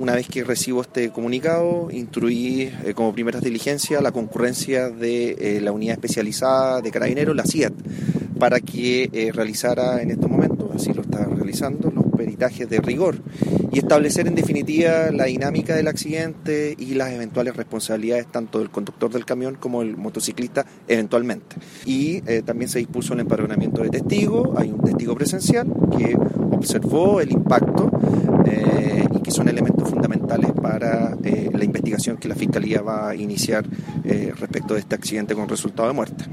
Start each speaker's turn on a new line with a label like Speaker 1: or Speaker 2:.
Speaker 1: una vez que recibo este comunicado, instruí como primeras diligencias la concurrencia de la unidad especializada de Carabineros, la CIAT, para que realizara en estos momentos, así lo está realizando, los peritajes de rigor y establecer en definitiva la dinámica del accidente y las eventuales responsabilidades tanto del conductor del camión como del motociclista eventualmente. Y también se dispuso el empadronamiento de testigos. Hay un testigo presencial que observó el impacto y que son elementos fundamentales para la investigación que la Fiscalía va a iniciar respecto de este accidente con resultado de muerte.